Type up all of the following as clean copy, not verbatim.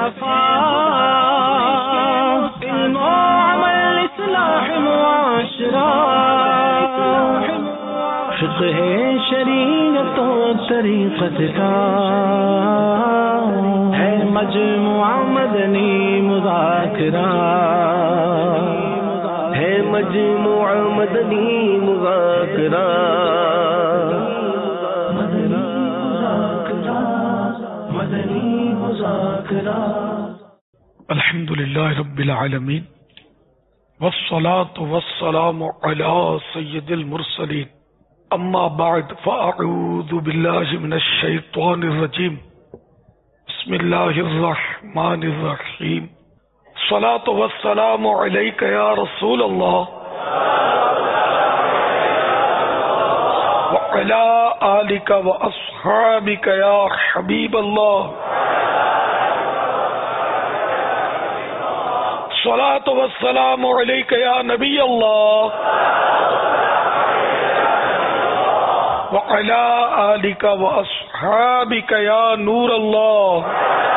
عفاف علم وعمل اصلاح معاشرہ فقہ شریعت و طریقت کا ہے مجموعہ مدنی مذاکرہ ہے مجموعہ مدنی مذاکرہ الحمد للہ رب العالمین والصلاة والسلام علی سید المرسلین اما بعد فاعوذ باللہ من الشیطان الرجیم بسم اللہ الرحمن الرحیم الصلاة والسلام علیک یا رسول اللہ وعلی آلک واصحابک یا حبیب اللہ الصلاۃ والسلام علیک یا نبی اللہ وعلی آلک واصحابک یا نور اللہ.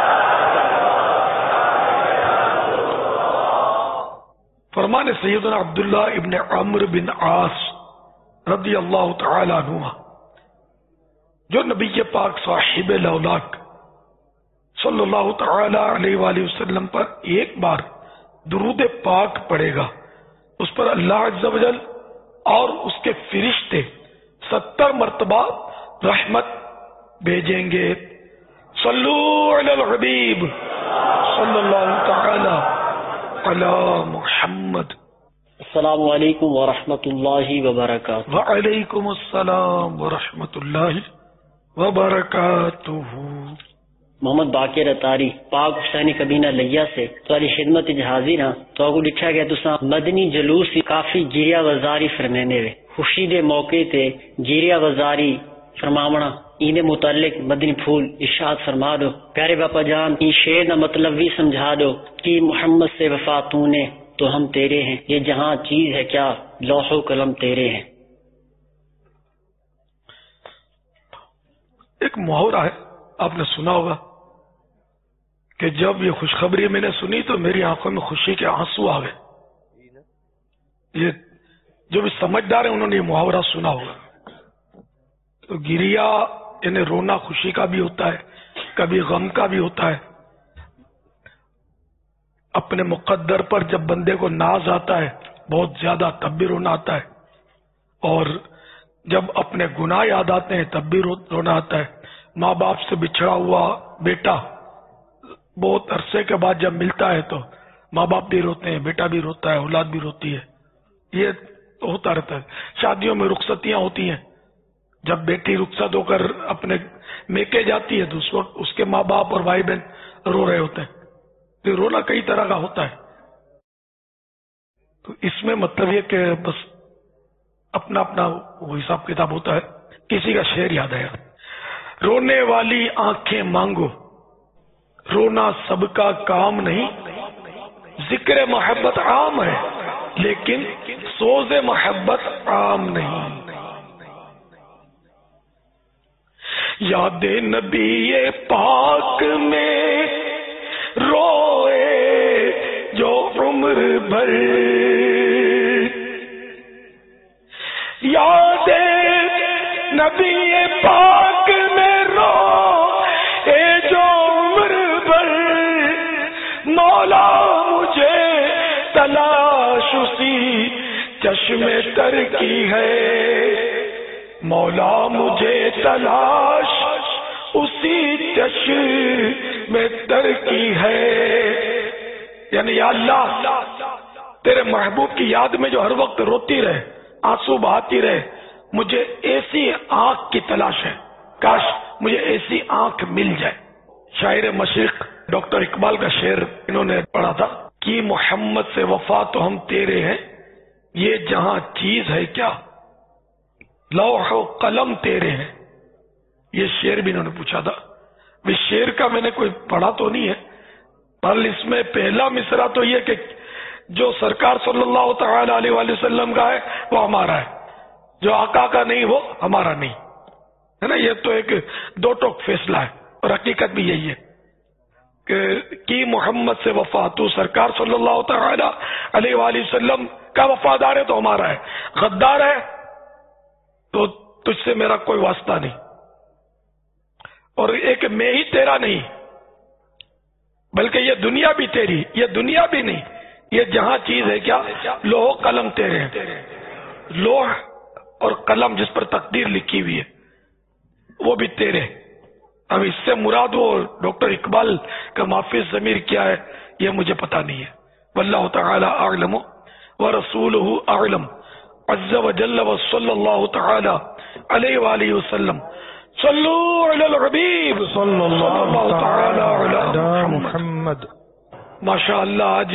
فرمان سیدنا عبداللہ ابن عمرو بن عاص رضی اللہ تعالی عنہ جو نبی پاک صاحب الاولاق صلی اللہ تعالی علیہ وآلہ وسلم پر ایک بار درود پاک پڑھے گا اس پر اللہ عز و جل اور اس کے فرشتے 70 مرتبہ رحمت بھیجیں گے. صلو علی الحبیب صلی اللہ تعالی علی محمد. السلام علیکم ورحمۃ اللہ وبرکاتہ. وعلیکم السلام ورحمۃ اللہ وبرکاتہ. محمد باقر اتاری پاک حسینی کبینہ لیا سے تاری خدمت حاضر ہاں. تو آگو لکھا گیا تساں مدنی جلوس کافی جیریا وزاری فرمینے وے خوشی دے موقع تے جیریا وزاری فرماونا اینے متعلق مدنی پھول ارشاد فرما دو. پیارے باپا جان این شعر نہ مطلب بھی سمجھا دو کہ محمد سے وفا تو نے تو ہم تیرے ہیں یہ جہاں چیز ہے کیا لوح و قلم تیرے ہیں. ایک محاورہ ہے آپ نے سنا ہوگا کہ جب یہ خوشخبری میں نے سنی تو میری آنکھوں میں خوشی کے آنسو آ گئے. یہ جو بھی سمجھدار ہیں انہوں نے یہ محاورہ سنا ہوگا. تو گریا یعنی رونا خوشی کا بھی ہوتا ہے کبھی غم کا بھی ہوتا ہے. اپنے مقدر پر جب بندے کو ناز آتا ہے بہت زیادہ تب بھی رونا آتا ہے اور جب اپنے گناہ یاد آتے ہیں تب بھی رونا آتا ہے. ماں باپ سے بچھڑا ہوا بیٹا بہت عرصے کے بعد جب ملتا ہے تو ماں باپ بھی روتے ہیں بیٹا بھی روتا ہے اولاد بھی روتی ہے. یہ ہوتا رہتا ہے. شادیوں میں رخصتیاں ہوتی ہیں جب بیٹی رخصت ہو کر اپنے میکے جاتی ہے تو اس وقت اس کے ماں باپ اور بھائی بہن رو رہے ہوتے ہیں. تو رونا کئی طرح کا ہوتا ہے. تو اس میں مطلب یہ کہ بس اپنا اپنا وہ حساب کتاب ہوتا ہے. کسی کا شعر یاد آیا رونے والی آنکھیں مانگو رونا سب کا کام نہیں ذکر محبت عام ہے لیکن سوز محبت عام نہیں. یاد نبی پاک میں روئے جو عمر بھر یاد نبی پاک میں روئے جو عمر بھر مولا مجھے تلاش اسی چشم تر کی ہے مولا مجھے تلاش اسی چشم تر کی ہے. یعنی یا اللہ تیرے محبوب کی یاد میں جو ہر وقت روتی رہے آنسو بہاتی رہے مجھے ایسی آنکھ کی تلاش ہے. کاش مجھے ایسی آنکھ مل جائے. شاعر مشرق ڈاکٹر اقبال کا شعر انہوں نے پڑھا تھا کہ محمد سے وفا تو ہم تیرے ہیں یہ جہاں چیز ہے کیا لوح و قلم تیرے ہیں. یہ شعر بھی انہوں نے پوچھا تھا. اس شعر کا میں نے کوئی پڑھا تو نہیں ہے پر اس میں پہلا مصرع تو یہ کہ جو سرکار صلی اللہ تعالی علیہ وآلہ وسلم کا ہے وہ ہمارا ہے جو آقا کا نہیں وہ ہمارا نہیں ہے نا. یہ تو ایک دو ٹوک فیصلہ ہے اور حقیقت بھی یہی ہے. کی محمد سے وفا، تو سرکار صلی اللہ تعالی علیہ وآلہ وسلم کا وفادار ہے تو ہمارا ہے، غدار ہے تو تجھ سے میرا کوئی واسطہ نہیں، اور ایک میں ہی تیرا نہیں بلکہ یہ دنیا بھی تیری، یہ دنیا بھی نہیں، یہ جہاں چیز ہے کیا، لوح قلم تیرے ہیں، لوح اور قلم جس پر تقدیر لکھی ہوئی ہے وہ بھی تیرے۔ اب اس سے مراد وہ ڈاکٹر اقبال کا معافی ضمیر کیا ہے یہ مجھے پتا نہیں ہے، واللہ تعالی اعلم ورسولہ اعلم عز وجل وصلی اللہ تعالی علیہ وآلہ وسلم۔ صلو علی الحبیب صلی اللہ تعالی علی علی محمد۔ ماشاء اللہ آج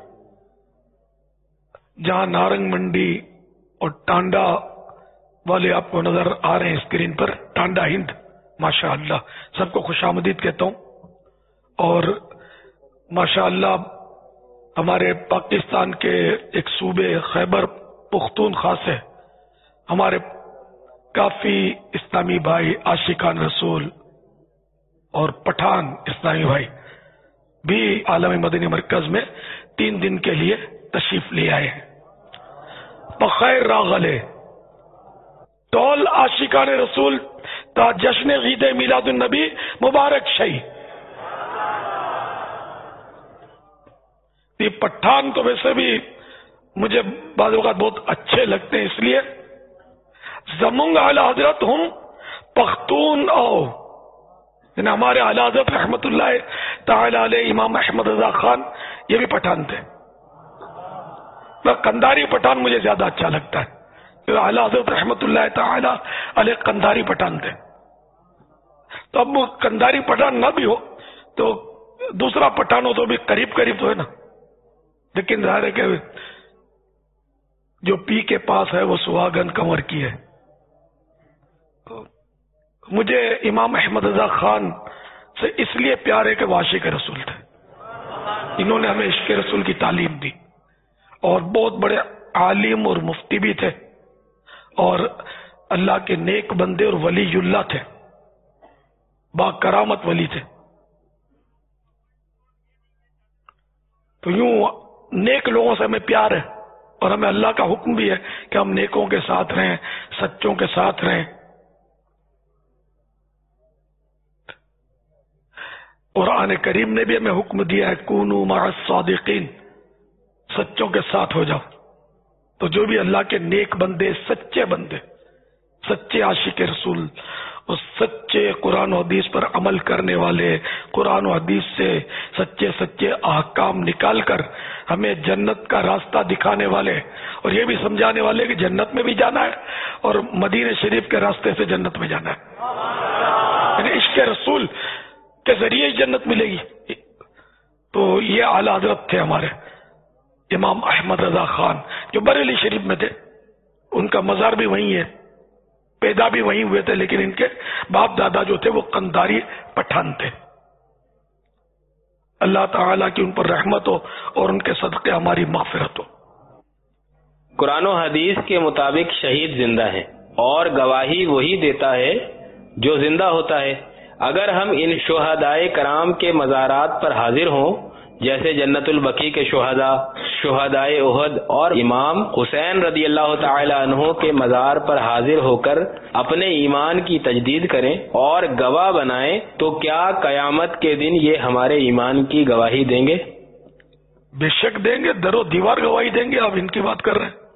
جہاں نارنگ منڈی اور ٹانڈا والے آپ کو نظر آ رہے ہیں اسکرین پر، ٹانڈا ہند، ماشاء اللہ سب کو خوش آمدید کہتا ہوں، اور ماشاء اللہ ہمارے پاکستان کے ایک صوبے خیبر پختونخوا سے ہمارے کافی اسلامی بھائی، عاشقان رسول اور پٹھان اسلامی بھائی بھی عالمی مدنی مرکز میں 3 دن کے لیے تشریف لے آئے ہیں۔ بخیر راغلے ٹول عاشقان رسول تا جشن عید میلاد النبی مبارک شہی۔ یہ پٹھان تو ویسے بھی مجھے بعض اوقات بہت اچھے لگتے ہیں، اس لیے زمونگ اعلی حضرت ہم پختون او، یعنی ہمارے اعلی حضرت رحمت اللہ تعالی علیہ امام احمد رضا خان یہ بھی پٹھان تھے، قنداری پٹھان مجھے زیادہ اچھا لگتا ہے، اعلی حضرت رحمت اللہ تعالی علیہ قنداری پٹھان تھے، تو اب قنداری پٹھان نہ بھی ہو تو دوسرا پٹھان ہو تو بھی قریب قریب تو ہے نا، لیکن ظاہر ہے کہ جو پی کے پاس ہے وہ سہاگن کنور کی ہے۔ مجھے امام احمد رضا خان سے اس لیے پیار ہے کہ وہ عاشق رسول تھے، انہوں نے ہمیں عشق رسول کی تعلیم دی، اور بہت بڑے عالم اور مفتی بھی تھے، اور اللہ کے نیک بندے اور ولی اللہ تھے، با کرامت ولی تھے۔ تو یوں نیک لوگوں سے ہمیں پیار ہے، اور ہمیں اللہ کا حکم بھی ہے کہ ہم نیکوں کے ساتھ رہیں، سچوں کے ساتھ رہیں۔ قرآن کریم نے بھی ہمیں حکم دیا ہے کونوا مع الصادقین، سچوں کے ساتھ ہو جاؤ۔ تو جو بھی اللہ کے نیک بندے، سچے بندے، سچے عاشق رسول اور سچے قرآن و حدیث پر عمل کرنے والے، قرآن و حدیث سے سچے سچے احکام نکال کر ہمیں جنت کا راستہ دکھانے والے، اور یہ بھی سمجھانے والے کہ جنت میں بھی جانا ہے اور مدینہ شریف کے راستے سے جنت میں جانا ہے، یعنی عشق رسول کے ذریعے جنت ملے گی۔ تو یہ اعلی حضرت تھے ہمارے امام احمد رضا خان، جو بریلی شریف میں تھے، ان کا مزار بھی وہیں ہے، پیدا بھی وہیں ہوئے تھے، لیکن ان کے باپ دادا جو تھے وہ قنداری پٹھان تھے۔ اللہ تعالیٰ کی ان پر رحمت ہو اور ان کے صدقے ہماری مغفرت ہو۔ قرآن و حدیث کے مطابق شہید زندہ ہے، اور گواہی وہی دیتا ہے جو زندہ ہوتا ہے۔ اگر ہم ان شہدائے کرام کے مزارات پر حاضر ہوں، جیسے جنت البقیع کے شہداء، شہدائے احد اور امام حسین رضی اللہ تعالی عنہ کے مزار پر حاضر ہو کر اپنے ایمان کی تجدید کریں اور گواہ بنائیں، تو کیا قیامت کے دن یہ ہمارے ایمان کی گواہی دیں گے؟ بے شک دیں گے، در و دیوار گواہی دیں گے۔ آپ ان کی بات کر رہے ہیں،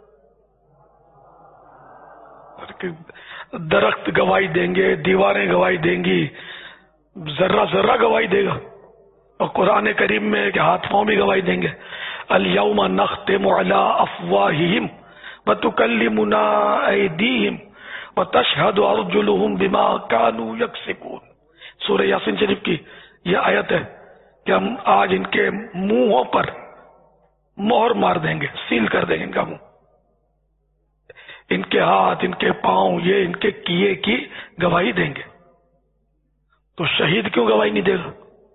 درخت گواہی دیں گے، دیواریں گواہی دیں گی، ذرہ ذرہ گواہی دے گا، اور قرآن کریم میں کہ ہاتھ پاؤں بھی گواہی دیں گے۔ الیوم نختم علی افواہہم وتکلمنا ایدیہم وتشہد ارجلہم بما کانوا یکسبون۔ سورہ یاسین شریف کی یہ آیت ہے کہ ہم آج ان کے منہوں پر مہر مار دیں گے، سیل کر دیں گے ان کا منہ، ان کے ہاتھ، ان کے پاؤں، یہ ان کے کیے کی گواہی دیں گے۔ تو شہید کیوں گواہی نہیں دے گا؟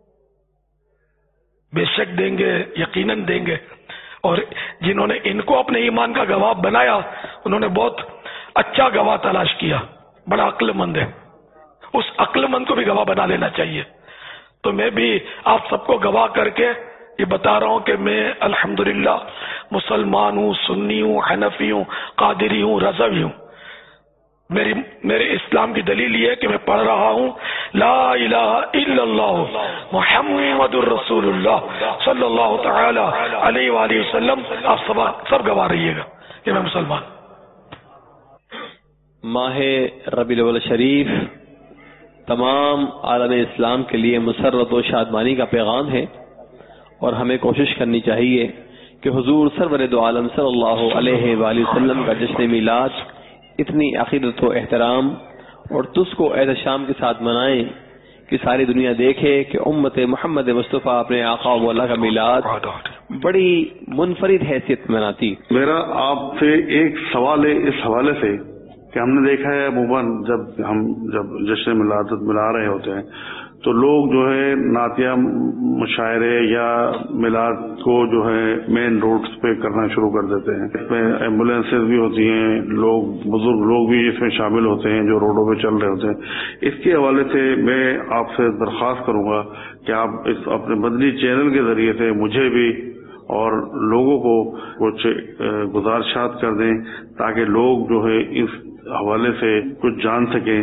بے شک دیں گے، یقیناً دیں گے۔ اور جنہوں نے ان کو اپنے ایمان کا گواہ بنایا، انہوں نے بہت اچھا گواہ تلاش کیا، بڑا عقل مند ہے، اس عقل مند کو بھی گواہ بنا لینا چاہیے۔ تو میں بھی آپ سب کو گواہ کر کے یہ بتا رہا ہوں کہ میں الحمدللہ مسلمان ہوں، سنی ہوں، حنفی ہوں، قادری ہوں، رضوی ہوں. میرے اسلام کی دلیل یہ ہے کہ میں پڑھ رہا ہوں لا الہ الا اللہ محمد الرسول اللہ صلی اللہ تعالی علیہ وآلہ وسلم. آپ سب گواہ رہیے گا کہ میں مسلمان. ماہ ربیع الاول شریف تمام عالم اسلام کے لیے مسرت و شادمانی کا پیغام ہے، اور ہمیں کوشش کرنی چاہیے کہ حضور سرور دو عالم صلی اللہ علیہ وآلہ وسلم کا جشن میلاد اتنی عقیدت و احترام اور تس کو احتشام کے ساتھ منائیں کہ ساری دنیا دیکھے کہ امت محمد مصطفیٰ اپنے آقا و مولا کا میلاد بڑی منفرد حیثیت مناتی. میرا آپ سے ایک سوال ہے اس حوالے سے کہ ہم نے دیکھا ہے عموماً جب جشن میلاد منا رہے ہوتے ہیں تو لوگ جو ہے نعتیہ مشاعرے یا میلاد کو جو ہے مین روڈز پہ کرنا شروع کر دیتے ہیں. اس میں ایمبولینسز بھی ہوتی ہیں، لوگ بزرگ لوگ بھی اس میں شامل ہوتے ہیں جو روڈوں پہ چل رہے ہوتے ہیں. اس کے حوالے سے میں آپ سے درخواست کروں گا کہ آپ اس اپنے مدنی چینل کے ذریعے سے مجھے بھی اور لوگوں کو کچھ گزارشات کر دیں تاکہ لوگ جو ہے اس حوالے سے کچھ جان سکیں.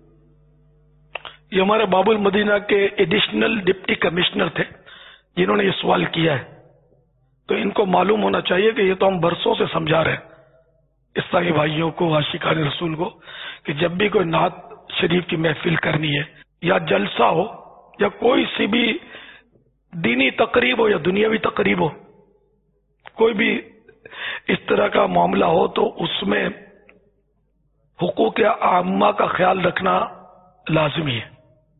یہ ہمارے باب المدینہ کے ایڈیشنل ڈپٹی کمشنر تھے جنہوں نے یہ سوال کیا ہے، تو ان کو معلوم ہونا چاہیے کہ یہ تو ہم برسوں سے سمجھا رہے ہیں اسلامی بھائیوں کو، عاشقان رسول کو، کہ جب بھی کوئی نعت شریف کی محفل کرنی ہے یا جلسہ ہو یا کوئی سی بھی دینی تقریب ہو یا دنیاوی تقریب ہو، کوئی بھی اس طرح کا معاملہ ہو تو اس میں حقوق عامہ کا خیال رکھنا لازمی ہے.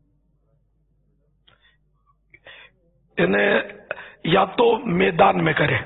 انہیں یا تو میدان میں کرے،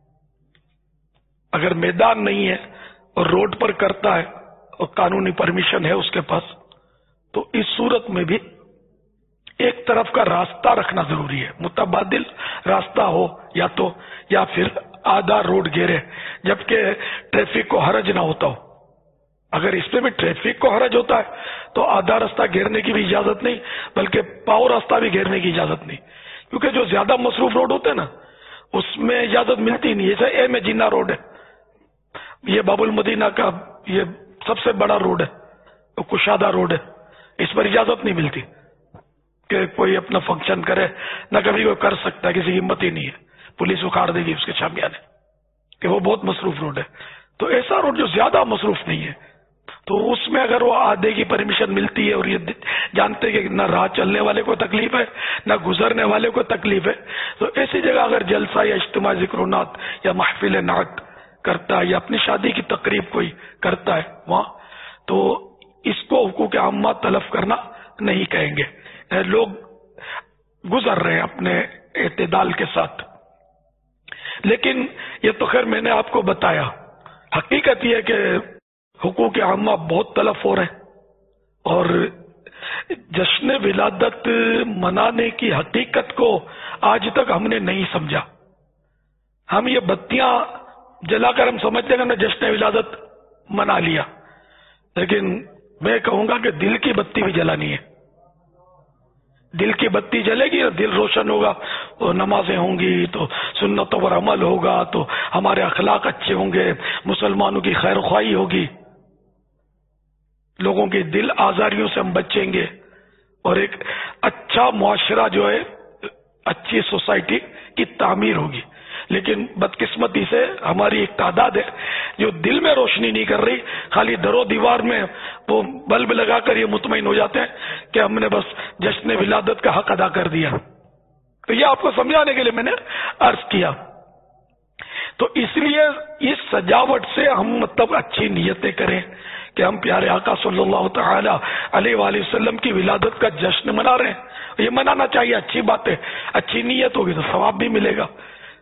اگر میدان نہیں ہے اور روڈ پر کرتا ہے اور قانونی پرمیشن ہے اس کے پاس، تو اس صورت میں بھی ایک طرف کا راستہ رکھنا ضروری ہے، متبادل راستہ ہو یا پھر آدھا روڈ گھیرے جبکہ ٹریفک کو حرج نہ ہوتا ہو. اگر اس پہ بھی ٹریفک کو حرج ہوتا ہے تو آدھا راستہ گھیرنے کی بھی اجازت نہیں، بلکہ پاؤ راستہ بھی گھیرنے کی اجازت نہیں، کیونکہ جو زیادہ مصروف روڈ ہوتے ہیں نا اس میں اجازت ملتی نہیں. جیسے اے میں جنہ روڈ ہے، یہ باب المدینہ کا یہ سب سے بڑا روڈ ہے، کشادہ روڈ ہے، اس پر اجازت نہیں ملتی کہ کوئی اپنا فنکشن کرے، نہ کبھی کوئی کر سکتا ہے، کسی کی ہمت ہی نہیں ہے، پولیس اکھاڑ دے گی اس کے شامیانے کہ وہ بہت مصروف روڈ ہے. تو ایسا روڈ جو زیادہ مصروف نہیں ہے تو اس میں اگر وہ آدھے کی پرمیشن ملتی ہے اور یہ جانتے کہ نہ راہ چلنے والے کو تکلیف ہے نہ گزرنے والے کو تکلیف ہے، تو ایسی جگہ اگر جلسہ یا اجتماع ذکر و نعت یا محفل نعت کرتا ہے یا اپنی شادی کی تقریب کوئی کرتا ہے وہاں، تو اس کو حقوق عامہ تلف کرنا نہیں کہیں گے. لوگ گزر رہے ہیں اپنے اعتدال کے ساتھ. لیکن یہ تو خیر میں نے آپ کو بتایا، حقیقت یہ ہے کہ حقوق عامہ بہت تلف ہو رہے ہیں، اور جشن ولادت منانے کی حقیقت کو آج تک ہم نے نہیں سمجھا. ہم یہ بتیاں جلا کر ہم سمجھتے ہیں کہ ہم نے جشن ولادت منا لیا، لیکن میں کہوں گا کہ دل کی بتی بھی جلانی ہے. دل کی بتی جلے گی، دل روشن ہوگا تو نمازیں ہوں گی، تو سنتوں پر عمل ہوگا، تو ہمارے اخلاق اچھے ہوں گے، مسلمانوں کی خیر خواہی ہوگی، لوگوں کی دل آزاریوں سے ہم بچیں گے، اور ایک اچھا معاشرہ جو ہے، اچھی سوسائٹی کی تعمیر ہوگی. لیکن بدقسمتی سے ہماری ایک تعداد ہے جو دل میں روشنی نہیں کر رہی، خالی در و دیوار میں وہ بلب لگا کر یہ مطمئن ہو جاتے ہیں کہ ہم نے بس جشن ولادت کا حق ادا کر دیا. تو یہ آپ کو سمجھانے کے لیے میں نے عرض کیا. تو اس لیے اس سجاوٹ سے ہم مطلب اچھی نیتیں کریں کہ ہم پیارے آقا صلی اللہ تعالی علیہ وآلہ وسلم کی ولادت کا جشن منا رہے ہیں. یہ منانا چاہیے، اچھی بات ہے، اچھی نیت ہوگی تو ثواب بھی ملے گا.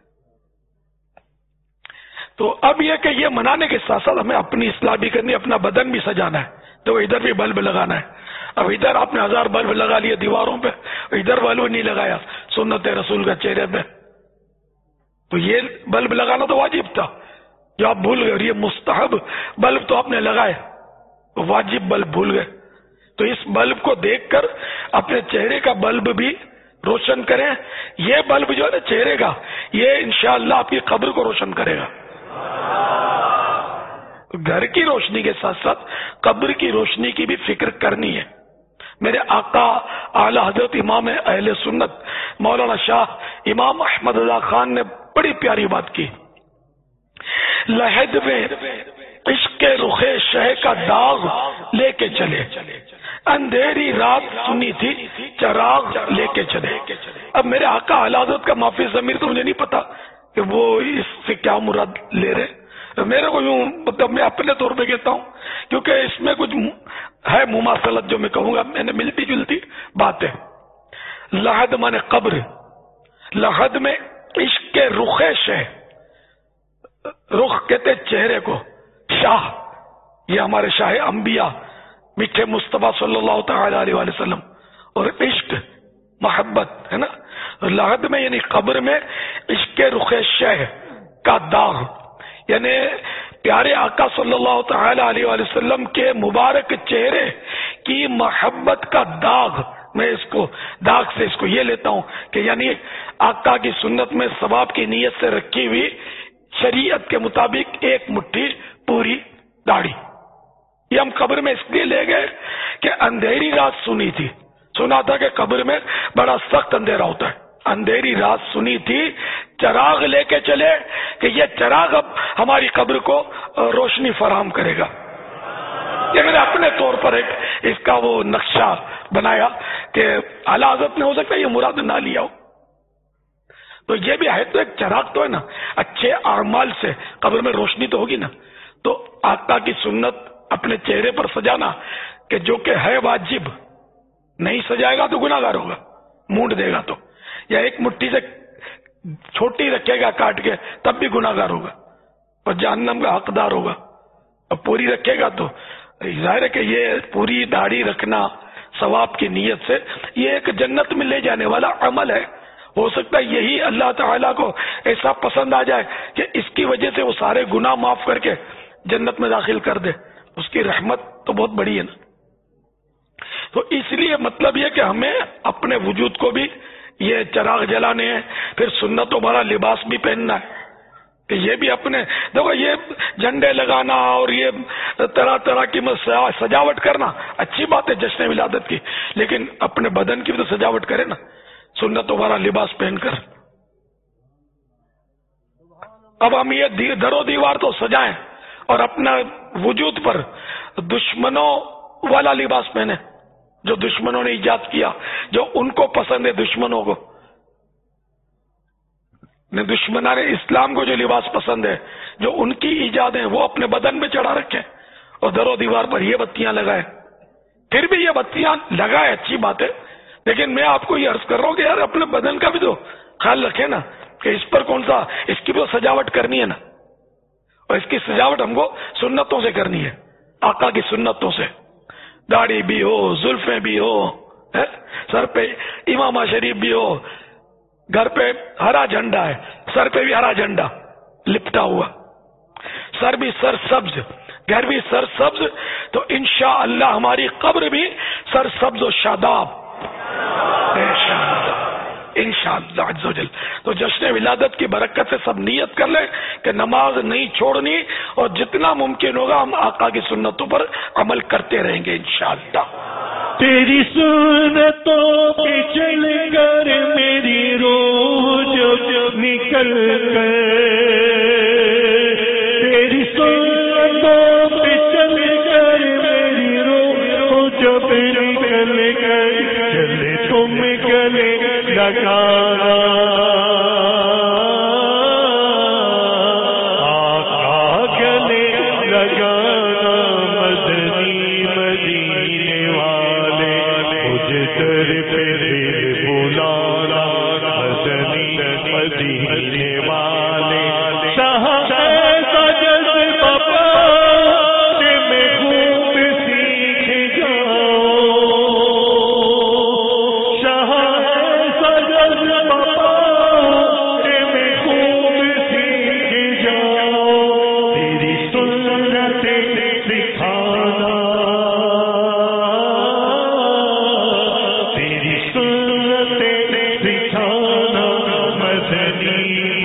تو اب یہ کہ یہ منانے کے ساتھ ساتھ ہمیں اپنی اصلاح بھی کرنی، اپنا بدن بھی سجانا ہے. تو ادھر بھی بلب لگانا ہے. اب ادھر آپ نے 1000 بلب لگا لیے دیواروں پہ، ادھر بلب نہیں لگایا سنت رسول کا چہرے پہ، تو یہ بلب لگانا تو واجب تھا جو آپ بھول گئے، اور یہ مستحب بلب تو آپ نے لگائے، واجب بلب بھول گئے. تو اس بلب کو دیکھ کر اپنے چہرے کا بلب بھی روشن کریں. یہ بلب جو ہے نا چہرے کا، یہ انشاءاللہ آپ کی قبر کو روشن کرے گا. گھر کی روشنی کے ساتھ ساتھ قبر کی روشنی کی بھی فکر کرنی ہے. میرے آقا اعلی حضرت امام اہل سنت مولانا شاہ امام احمد رضا خان نے بڑی پیاری بات کی. لحد میں عشق رخ شہ کا داغ لے کے چلے، اندھیری رات سنی تھی چراغ لے کے چلے. اب میرے آقا اعلی حضرت کا معافی ضمیر تو مجھے نہیں پتا کہ وہ اس سے کیا مراد لے رہے. میرے کو یوں مطلب میں اپنے طور پہ کہتا ہوں، کیونکہ اس میں کچھ ہے مماثلت جو میں کہوں گا، میں نے ملتی جلتی بات ہے. لحد مانے قبر، لحد میں عشق کے رخ شہ، رخ کہتے چہرے کو، شاہ یہ ہمارے شاہ انبیاء میٹھے مصطفیٰ صلی اللہ تعالی علیہ وسلم، اور عشق محبت ہے نا. لحد میں یعنی قبر میں عشق کے رخ شہ کا داغ، یعنی پیارے آقا صلی اللہ تعالی علیہ وسلم کے مبارک چہرے کی محبت کا داغ. میں اس کو داغ سے اس کو یہ لیتا ہوں کہ یعنی آقا کی سنت میں ثواب کی نیت سے رکھی ہوئی شریعت کے مطابق ایک مٹھی پوری داڑھی. یہ ہم قبر میں اس لیے لے گئے کہ اندھیری رات سنی تھی، سنا تھا کہ قبر میں بڑا سخت اندھیرا ہوتا ہے. اندھیری رات سنی تھی چراغ لے کے چلے کہ یہ چراغ اب ہماری قبر کو روشنی فراہم کرے گا. یہ میں نے اپنے طور پر ایک اس کا وہ نقشہ بنایا کہ اعلی حضرت نے ہو سکتا ہے یہ مراد نہ لیا ہو. تو یہ بھی ہے تو ایک چراغ تو ہے نا، اچھے اعمال سے قبر میں روشنی تو ہوگی نا. تو آقا کی سنت اپنے چہرے پر سجانا کہ جو کہ ہے واجب، نہیں سجائے گا تو گناہ گار ہوگا، مونڈ دے گا تو، یا ایک مٹھی سے چھوٹی رکھے گا کاٹ کے تب بھی گناہ گار ہوگا اور جہنم کا حقدار ہوگا. اور پوری رکھے گا تو ظاہر ہے کہ یہ پوری داڑھی رکھنا ثواب کی نیت سے یہ ایک جنت میں لے جانے والا عمل ہے. ہو سکتا ہے یہی اللہ تعالیٰ کو ایسا پسند آ جائے کہ اس کی وجہ سے وہ سارے گناہ معاف کر کے جنت میں داخل کر دے. اس کی رحمت تو بہت بڑی ہے نا. تو اس لیے مطلب یہ کہ ہمیں اپنے وجود کو بھی یہ چراغ جلانے ہیں، پھر سنتوں بھرا لباس بھی پہننا ہے کہ یہ بھی اپنے دیکھو یہ جھنڈے لگانا اور یہ طرح طرح کی سجاوٹ کرنا اچھی بات ہے جشن ولادت کی، لیکن اپنے بدن کی بھی تو سجاوٹ کرے نا سنتوں بھرا لباس پہن کر. اب ہم یہ در و دیوار تو سجائیں اور اپنا وجود پر دشمنوں والا لباس پہنے جو دشمنوں نے ایجاد کیا، جو ان کو پسند ہے دشمنوں کو. دشمنان اسلام کو جو لباس پسند ہے، جو ان کی ایجاد ہے، وہ اپنے بدن میں چڑھا رکھے اور در و دیوار پر یہ بتیاں لگائے. پھر بھی یہ بتیاں لگائے اچھی بات ہے، لیکن میں آپ کو یہ عرض کر رہا ہوں کہ یار اپنے بدن کا بھی تو خیال رکھے نا کہ اس پر کون سا، اس کی بھی تو سجاوٹ کرنی ہے نا. اور اس کی سجاوٹ ہم کو سنتوں سے کرنی ہے، آقا کی سنتوں سے. داڑھی بھی ہو، زلفیں بھی ہو، سر پہ امامہ شریف بھی ہو، گھر پہ ہرا جھنڈا ہے، سر پہ بھی ہرا جھنڈا لپٹا ہوا، سر بھی سر سبز، گھر بھی سر سبز، تو انشاءاللہ ہماری قبر بھی سر سبز و شاداب انشاءاللہ عز و جل. تو جشن ولادت کی برکت سے سب نیت کر لیں کہ نماز نہیں چھوڑنی اور جتنا ممکن ہوگا ہم آقا کی سنتوں پر عمل کرتے رہیں گے انشاءاللہ. تیری سنتوں پہ چل کر میری روح جب نکل کر، تیری سنتوں پہ چل کر میری روح جب نکل کر، چلے تم گلے لگانا آقا گلے لگانا، مدنی مدینے والے مجھ در پہ دل بلانا، مدنی مدینے والے شاہ ایسا جذبہ پانے میں خوب سیکھ جاؤ، شاہ ایسا جذبہ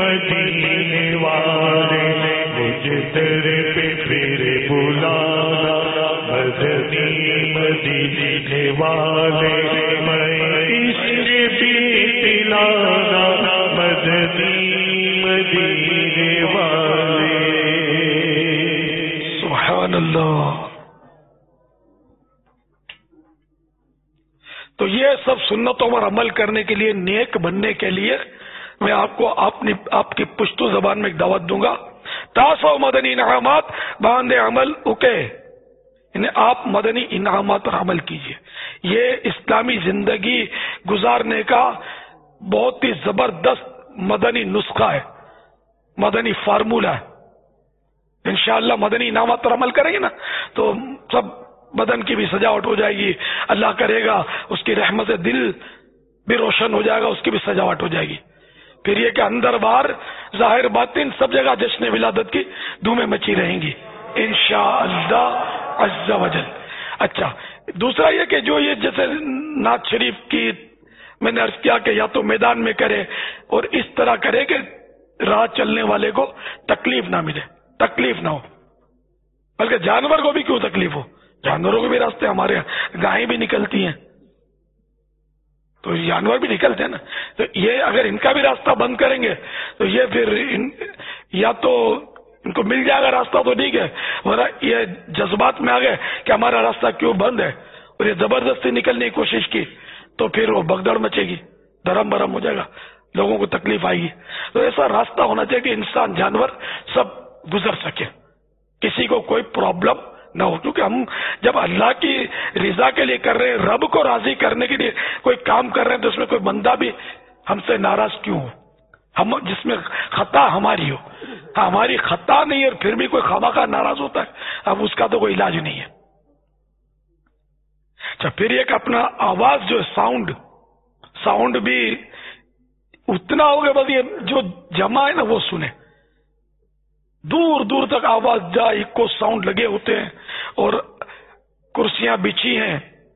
مدینے والے مجھے تیرے پہ پھر بلانا مدنی مدینے والے میں عشق بھی پلانا مدنی مدینے والے. سبحان اللہ. تو یہ سب سنتوں پر عمل کرنے کے لیے، نیک بننے کے لیے میں آپ کو آپ کی پشتو زبان میں ایک دعوت دوں گا. تاسو مدنی انعامات باندھے عمل اکے، یعنی آپ مدنی انعامات پر عمل کیجئے. یہ اسلامی زندگی گزارنے کا بہت ہی زبردست مدنی نسخہ ہے، مدنی فارمولہ ہے. انشاءاللہ مدنی انعامات پر عمل کریں گے نا تو سب بدن کی بھی سجاوٹ ہو جائے گی، اللہ کرے گا اس کی رحمت سے دل بھی روشن ہو جائے گا، اس کی بھی سجاوٹ ہو جائے گی. پھر یہ کہ اندر باہر ظاہر باطن سب جگہ جشن ولادت کی دھومیں مچی رہیں گی انشاءاللہ عز و جل. اچھا، دوسرا یہ کہ جو یہ جیسے نعت شریف کی میں نے عرض کیا کہ یا تو میدان میں کرے اور اس طرح کرے کہ راہ چلنے والے کو تکلیف نہ ملے، تکلیف نہ ہو، بلکہ جانور کو بھی کیوں تکلیف ہو. جانوروں کے بھی راستے ہمارے یہاں، گائیں بھی نکلتی ہیں تو جانور بھی نکلتے ہیں نا. تو یہ اگر ان کا بھی راستہ بند کریں گے تو یہ پھر یا تو ان کو مل جائے گا راستہ تو ٹھیک ہے، ورنہ یہ جذبات میں آ گئے کہ ہمارا راستہ کیوں بند ہے اور یہ زبردستی نکلنے کی کوشش کی تو پھر وہ بگدڑ مچے گی، دھرم برم ہو جائے گا، لوگوں کو تکلیف آئے گی. تو ایسا راستہ ہونا چاہیے کہ انسان جانور سب گزر سکے، کسی کو کوئی پرابلم نہ ہو. کیونکہ ہم جب اللہ کی رضا کے لیے کر رہے ہیں، رب کو راضی کرنے کے لیے کوئی کام کر رہے ہیں تو اس میں کوئی بندہ بھی ہم سے ناراض کیوں ہو، ہم جس میں خطا ہماری ہو، ہماری خطا نہیں اور پھر بھی کوئی خواہ ناراض ہوتا ہے، اب اس کا تو کوئی علاج نہیں ہے. اچھا، پھر ایک اپنا آواز جو ساؤنڈ بھی اتنا ہوگا بس یہ جو جمع ہے نا وہ سنے، دور دور تک آواز جائے، ایکو ساؤنڈ لگے ہوتے ہیں اور کرسیاں بچھی ہیں،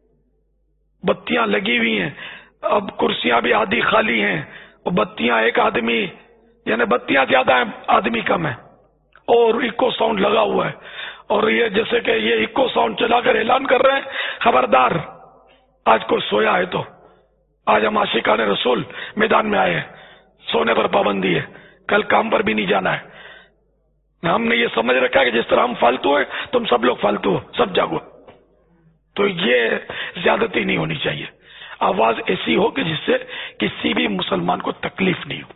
بتیاں لگی ہوئی ہیں. اب کرسیاں بھی آدھی خالی ہیں اور بتیاں ایک آدمی، یعنی بتیاں زیادہ ہیں آدمی کم ہے اور ایکو ساؤنڈ لگا ہوا ہے. اور یہ جیسے کہ یہ ایکو ساؤنڈ چلا کر اعلان کر رہے ہیں خبردار آج کوئی سویا ہے تو آج ہم عاشقان رسول میدان میں آئے ہیں، سونے پر پابندی ہے، کل کام پر بھی نہیں جانا ہے. ہم نے یہ سمجھ رکھا ہے کہ جس طرح ہم فالتو ہیں تم سب لوگ فالتو ہو، سب جاگو. تو یہ زیادتی نہیں ہونی چاہیے. آواز ایسی ہو کہ جس سے کسی بھی مسلمان کو تکلیف نہیں ہو.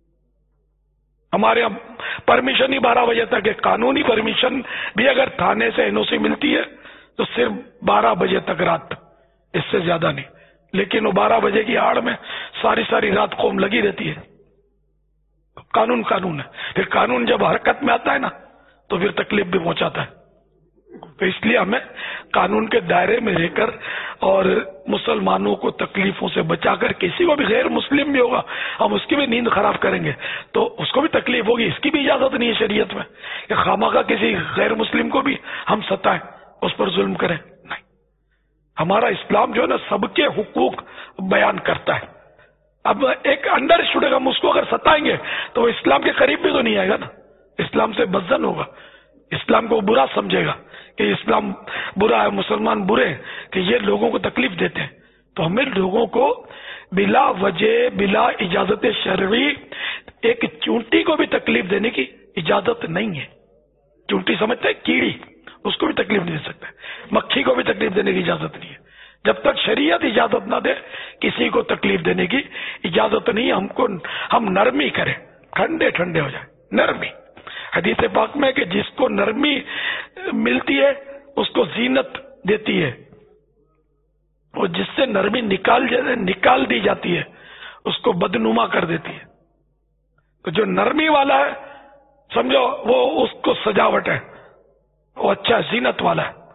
ہمارے یہاں پرمیشن ہی 12 بجے تک ہے، قانونی پرمیشن بھی اگر تھانے سے NOC ملتی ہے تو صرف 12 بجے تک رات تک، اس سے زیادہ نہیں. لیکن وہ 12 بجے کی آڑ میں ساری رات قوم لگی رہتی ہے. قانون ہے. پھر قانون جب حرکت میں آتا ہے نا تو پھر تکلیف بھی پہنچاتا ہے. تو اس لیے ہمیں قانون کے دائرے میں رہ کر اور مسلمانوں کو تکلیفوں سے بچا کر، کسی کو بھی غیر مسلم بھی ہوگا ہم اس کی بھی نیند خراب کریں گے تو اس کو بھی تکلیف ہوگی، اس کی بھی اجازت نہیں ہے شریعت میں کہ خامخواہ کسی غیر مسلم کو بھی ہم ستائیں، اس پر ظلم کریں. نہیں، ہمارا اسلام جو ہے نا سب کے حقوق بیان کرتا ہے. اب ایک انڈر اسٹوڈنٹ ہم اس کو اگر ستائیں گے تو وہ اسلام کے قریب بھی تو نہیں آئے گا نا، اسلام سے بدزن ہوگا، اسلام کو برا سمجھے گا کہ اسلام برا ہے، مسلمان برے ہیں کہ یہ لوگوں کو تکلیف دیتے ہیں. تو ہمیں لوگوں کو بلا وجہ، بلا اجازت شرعی ایک چونٹی کو بھی تکلیف دینے کی اجازت نہیں ہے. چونٹی سمجھتے ہیں کیڑی، اس کو بھی تکلیف نہیں دے سکتے، مکھی کو بھی تکلیف دینے کی اجازت نہیں ہے. جب تک شریعت اجازت نہ دے کسی کو تکلیف دینے کی اجازت نہیں. ہم نرمی کریں، ٹھنڈے ہو جائیں، نرمی. حدیث پاک میں کہ جس کو نرمی ملتی ہے اس کو زینت دیتی ہے، اور جس سے نرمی نکال دی جاتی ہے اس کو بدنما کر دیتی ہے. تو جو نرمی والا ہے سمجھو وہ اس کو سجاوٹ ہے، وہ اچھا زینت والا ہے.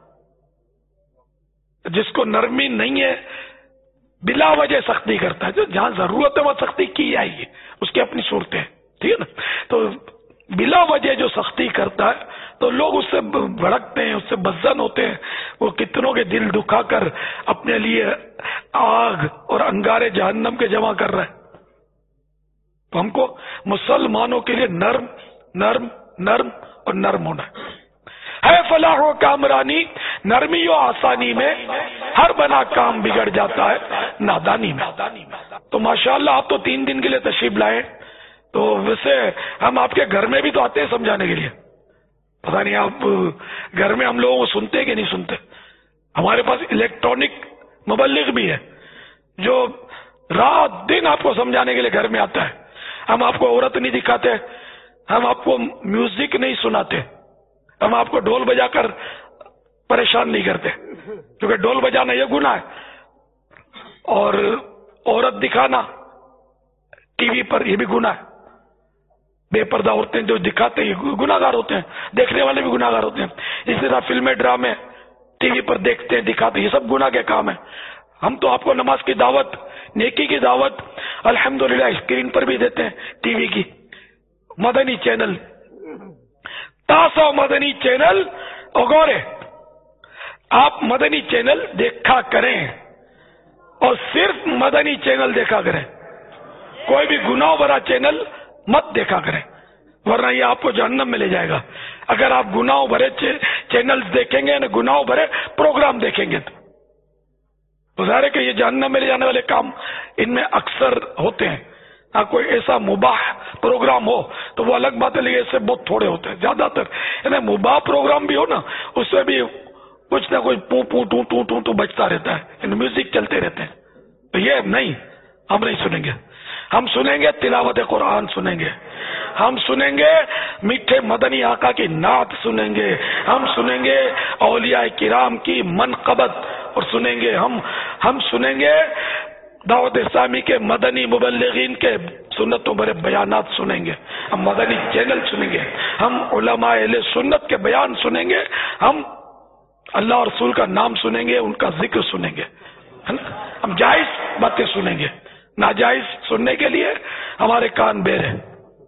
جس کو نرمی نہیں ہے بلا وجہ سختی کرتا ہے، جو جہاں ضرورت ہے وہ سختی کی جائے گی، اس کی اپنی صورتیں، ٹھیک ہے نا. تو بلا وجہ جو سختی کرتا ہے تو لوگ اس سے بھڑکتے ہیں، اس سے بدزن ہوتے ہیں. وہ کتنوں کے دل دکھا کر اپنے لیے آگ اور انگارے جہنم کے جمع کر رہے ہیں. تو ہم کو مسلمانوں کے لیے نرم نرم نرم اور نرم ہونا ہے فلاح و کامرانی، نرمی و آسانی میں ہر بنا کام بگڑ جاتا ہے نادانی میں۔ تو ماشاءاللہ آپ تو 3 دن کے لیے تشریف لائے، تو ویسے ہم آپ کے گھر میں بھی تو آتے ہیں سمجھانے کے لیے، پتہ نہیں آپ گھر میں ہم لوگوں کو سنتے کہ نہیں سنتے۔ ہمارے پاس الیکٹرانک مبلغ بھی ہے جو رات دن آپ کو سمجھانے کے لیے گھر میں آتا ہے۔ ہم آپ کو عورت نہیں دکھاتے، ہم آپ کو میوزک نہیں سناتے، ہم آپ کو ڈھول بجا کر پریشان نہیں کرتے، کیونکہ ڈھول بجانا یہ گناہ ہے، اور عورت دکھانا ٹی وی پر یہ بھی گناہ ہے۔ بے پردہ عورتیں جو دکھاتے ہیں یہ گناہ گار ہوتے ہیں، دیکھنے والے بھی گناہ گار ہوتے ہیں۔ اسی طرح فلمیں ڈرامے ٹی وی پر دیکھتے ہیں دکھاتے ہیں، یہ سب گناہ کے کام ہیں۔ ہم تو آپ کو نماز کی دعوت، نیکی کی دعوت الحمدللہ اسکرین پر بھی دیتے ہیں، ٹی وی کی مدنی چینل تاسو مدنی چینل اگورے، آپ مدنی چینل دیکھا کریں اور صرف مدنی چینل دیکھا کریں، کوئی بھی گناہ بھرا چینل مت دیکھا کریں، ورنہ یہ آپ کو جہنم میں لے جائے گا۔ اگر آپ گناہ بھرے چینل دیکھیں گے، گناہ بھرے پروگرام دیکھیں گے تو ظاہر ہے کہ یہ جہنم میں لے جانے والے کام ان میں اکثر ہوتے ہیں۔ کوئی ایسا مباح پروگرام ہو تو وہ الگ بات ہے، لیکن اس سے بہت تھوڑے ہوتے ہیں۔ زیادہ تر یعنی مباح پروگرام بھی ہو نا، اس سے بھی کچھ نہ کچھ پوں پوں ٹوں ٹوں ٹوں ٹوں بجتا رہتا ہے، یعنی میوزک چلتے رہتے ہیں، تو یہ نہیں، ہم نہیں سنیں گے۔ ہم سنیں گے تلاوت قرآن سنیں گے، ہم سنیں گے میٹھے مدنی آقا کی نعت سنیں گے، ہم سنیں گے اولیاء کرام کی منقبت، اور سنیں گے ہم سنیں گے دعوت اسلامی کے مدنی مبلغین کے سنتوں بھرے بیانات سنیں گے، ہم مدنی چینل سنیں گے، ہم علماء اہل سنت کے بیان سنیں گے، ہم اللہ اور رسول کا نام سنیں گے، ان کا ذکر سنیں گے، ہم جائز باتیں سنیں گے، ناجائز سننے کے لیے ہمارے کان بیر ہیں۔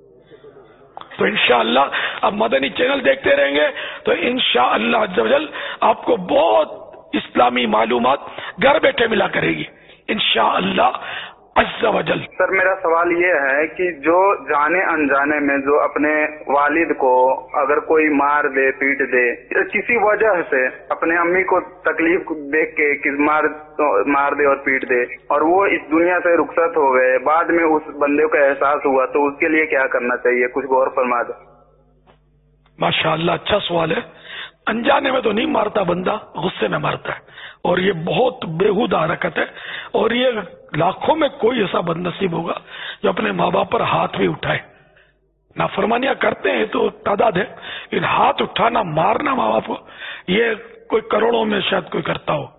تو انشاءاللہ آپ مدنی چینل دیکھتے رہیں گے تو انشاءاللہ عز و جل آپ کو بہت اسلامی معلومات گھر بیٹھے ملا کرے گی انشاءاللہ عز و جل۔ سر میرا سوال یہ ہے کہ جو جانے انجانے میں جو اپنے والد کو اگر کوئی مار دے پیٹ دے کسی وجہ سے، اپنے امی کو تکلیف دیکھ کے مار دے اور پیٹ دے، اور وہ اس دنیا سے رخصت ہو گئے، بعد میں اس بندے کو احساس ہوا، تو اس کے لیے کیا کرنا چاہیے؟ کچھ غور فرما دیں۔ ماشاءاللہ اچھا سوال ہے۔ انجانے میں تو نہیں مارتا بندہ، غصے میں مارتا ہے، اور یہ بہت بےہودہ حرکت ہے، اور یہ لاکھوں میں کوئی ایسا بد نصیب ہوگا جو اپنے ماں باپ پر ہاتھ بھی اٹھائے۔ نافرمانیاں کرتے ہیں تو تعداد ہے، لیکن ہاتھ اٹھانا مارنا ماں باپ کو یہ کوئی کروڑوں میں شاید کوئی کرتا ہو۔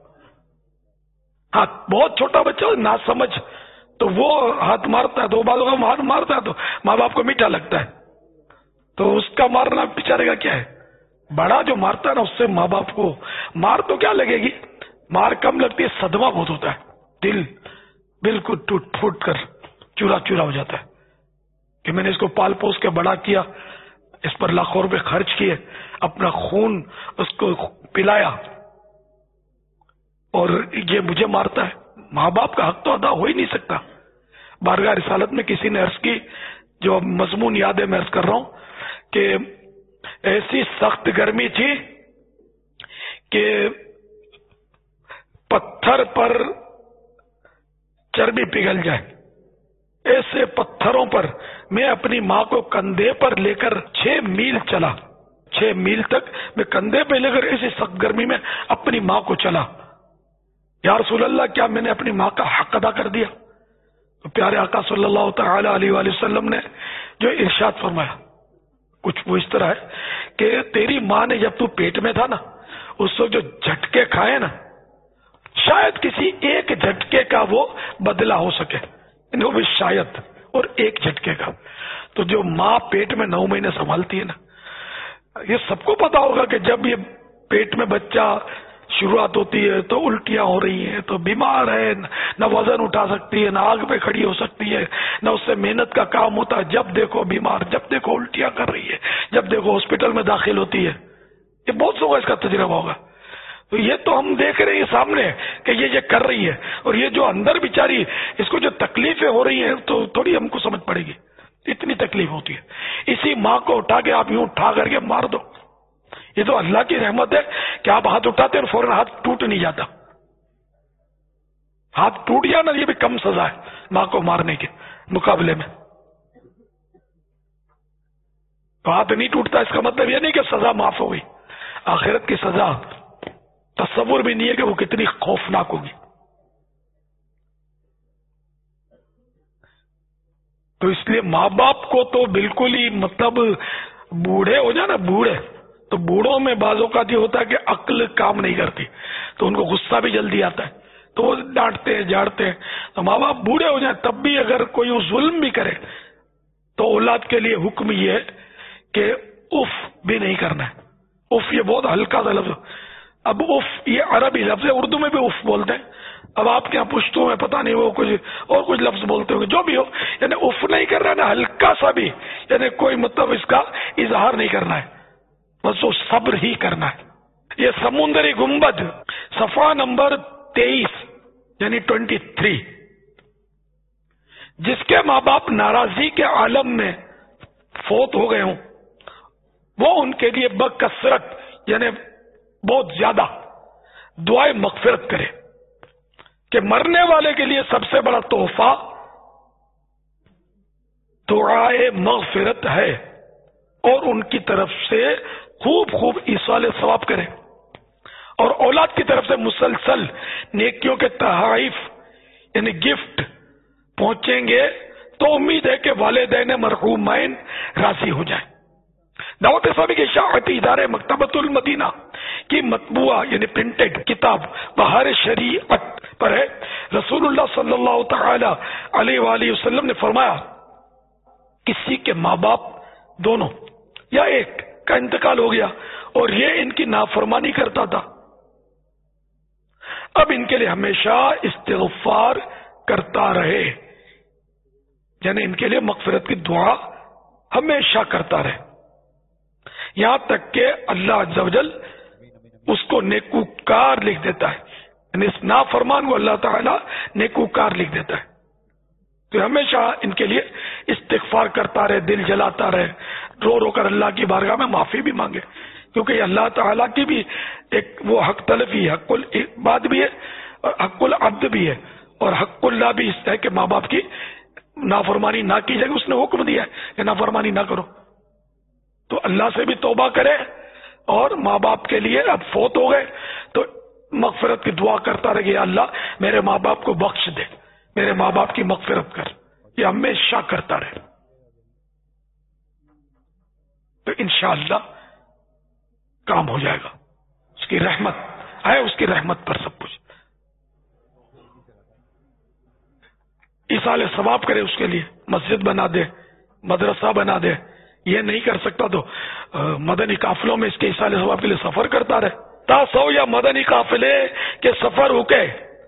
ہاں بہت چھوٹا بچہ نہ سمجھ تو وہ ہاتھ مارتا ہے، تو بعض اوقات ہاتھ مارتا ہے تو ماں باپ کو میٹھا لگتا ہے، تو اس کا مارنا بیچارے کا کیا ہے۔ بڑا جو مارتا ہے نا اس سے ماں باپ کو مار تو کیا لگے گی، مار کم لگتی ہے، صدمہ بہت ہوتا ہے، دل بالکل ٹوٹ پھوٹ کر چورا چورا ہو جاتا ہے کہ میں نے اس کو پال پوس کے بڑا کیا، اس پر لاکھوں روپے خرچ کیے، اپنا خون اس کو پلایا، اور یہ مجھے مارتا ہے۔ ماں باپ کا حق تو ادا ہو ہی نہیں سکتا۔ بارگاہ رسالت میں کسی نے عرض کی، جو مضمون یاد ہے میں عرض کر رہا ہوں، کہ ایسی سخت گرمی تھی کہ پتھر پر چربی پگھل جائے، ایسے پتھروں پر میں اپنی ماں کو کندھے پر لے کر 6 میل چلا، 6 میل تک میں کندھے پہ لے کر ایسی سخت گرمی میں اپنی ماں کو چلا۔ یا رسول اللہ کیا میں نے اپنی ماں کا حق ادا کر دیا؟ تو پیارے آقا صلی اللہ تعالی علیہ وآلہ وسلم نے جو ارشاد فرمایا کچھ وہ اس طرح ہے کہ تیری ماں نے جب تو پیٹ میں تھا نا، اس وقت جو جھٹکے کھائے نا، شاید کسی ایک جھٹکے کا وہ بدلہ ہو سکے، وہ بھی شاید، اور ایک جھٹکے کا۔ تو جو ماں پیٹ میں 9 مہینے سنبھالتی ہے نا، یہ سب کو پتا ہوگا کہ جب یہ پیٹ میں بچہ شروعات ہوتی ہے تو الٹیاں ہو رہی ہیں، تو بیمار ہے، نہ وزن اٹھا سکتی ہے، نہ آگ پہ کھڑی ہو سکتی ہے، نہ اس سے محنت کا کام ہوتا ہے، جب دیکھو بیمار، جب دیکھو الٹیاں کر رہی ہے، جب دیکھو ہاسپٹل میں داخل ہوتی ہے۔ یہ بہت سو کا اس کا تجربہ ہوگا۔ تو یہ تو ہم دیکھ رہے ہیں سامنے کہ یہ کر رہی ہے، اور یہ جو اندر بیچاری اس کو جو تکلیفیں ہو رہی ہیں تو تھوڑی ہم کو سمجھ پڑے گی، اتنی تکلیف ہوتی ہے۔ اسی ماں کو اٹھا کے آپ یوں اٹھا کر کے مار دو، یہ تو اللہ کی رحمت ہے کہ آپ ہاتھ اٹھاتے اور فوراً ہاتھ ٹوٹ نہیں جاتا۔ ہاتھ ٹوٹ جانا یہ بھی کم سزا ہے ماں کو مارنے کے مقابلے میں۔ تو ہاتھ نہیں ٹوٹتا اس کا مطلب یہ نہیں کہ سزا معاف ہو گئی، آخرت کی سزا تصور بھی نہیں ہے کہ وہ کتنی خوفناک ہوگی۔ تو اس لیے ماں باپ کو تو بالکل ہی مطلب بوڑھے ہو جائے نا، بوڑھے تو بوڑھوں میں بعض اوقات یہ ہوتا ہے کہ عقل کام نہیں کرتی، تو ان کو غصہ بھی جلدی آتا ہے، تو وہ ڈانٹتے ہیں جھاڑتے ہیں۔ تو ماں باپ بوڑھے ہو جائیں تب بھی اگر کوئی ظلم بھی کرے تو اولاد کے لیے حکم یہ ہے کہ اف بھی نہیں کرنا ہے۔ اف یہ بہت ہلکا سا لفظ، اب اف یہ عربی لفظ ہے، اردو میں بھی اف بولتے ہیں، اب آپ کے یہاں پشتو میں پتہ نہیں وہ کچھ لفظ بولتے ہوں گے، جو بھی ہو، یعنی اف نہیں کر رہا نا، ہلکا سا بھی، یعنی کوئی مطلب اس کا اظہار نہیں کرنا ہے، بس وہ صبر ہی کرنا ہے۔ یہ سمندری گنبد صفحہ نمبر 23 یعنی 23، جس کے ماں باپ ناراضی کے عالم میں فوت ہو گئے ہوں، وہ ان کے لیے بکثرت یعنی بہت زیادہ دعائے مغفرت کرے، کہ مرنے والے کے لیے سب سے بڑا تحفہ دعائے مغفرت ہے، اور ان کی طرف سے خوب ایصال ثواب کرے، اور اولاد کی طرف سے مسلسل نیکیوں کے تحائف یعنی گفٹ پہنچیں گے تو امید ہے کہ والدین مرحومین راضی ہو جائیں۔ دعوت اسلامی کے اشاعتی ادارے مکتبۃ المدینہ کی مطبوعہ یعنی پرنٹڈ کتاب بہار شریعت پر ہے، رسول اللہ صلی اللہ تعالی علیہ وآلہ وسلم نے فرمایا، کسی کے ماں باپ دونوں یا ایک کا انتقال ہو گیا اور یہ ان کی نافرمانی کرتا تھا، اب ان کے لیے ہمیشہ استغفار کرتا رہے، یعنی ان کے لیے مغفرت کی دعا ہمیشہ کرتا رہے، یہاں تک کہ اللہ عز و جل اس کو نیکوکار لکھ دیتا ہے، یعنی اس نافرمان کو اللہ تعالی نیکوکار لکھ دیتا ہے۔ تو ہمیشہ ان کے لیے استغفار کرتا رہے، دل جلاتا رہے، رو رو کر اللہ کی بارگاہ میں معافی بھی مانگے، کیونکہ یہ اللہ تعالیٰ کی بھی ایک وہ حق تلفی ہے، حق العباد بھی ہے اور حق العبد بھی ہے، اور حق اللہ بھی اس ہے کہ ماں باپ کی نافرمانی نہ کی جائے، اس نے حکم دیا ہے کہ نافرمانی نہ کرو، تو اللہ سے بھی توبہ کرے، اور ماں باپ کے لیے اب فوت ہو گئے تو مغفرت کی دعا کرتا رہے، یا اللہ میرے ماں باپ کو بخش دے، میرے ماں باپ کی مغفرت کر، یہ ہمیشہ کرتا رہے، تو انشاءاللہ کام ہو جائے گا۔ اس کی رحمت ہے، اس کی رحمت پر سب کچھ، ایصال ثواب کرے، اس کے لیے مسجد بنا دے، مدرسہ بنا دے، یہ نہیں کر سکتا تو مدنی قافلوں میں اس کے ایصال ثواب کے لیے سفر کرتا رہے، تاسو یا مدنی قافلے کے سفر رکے،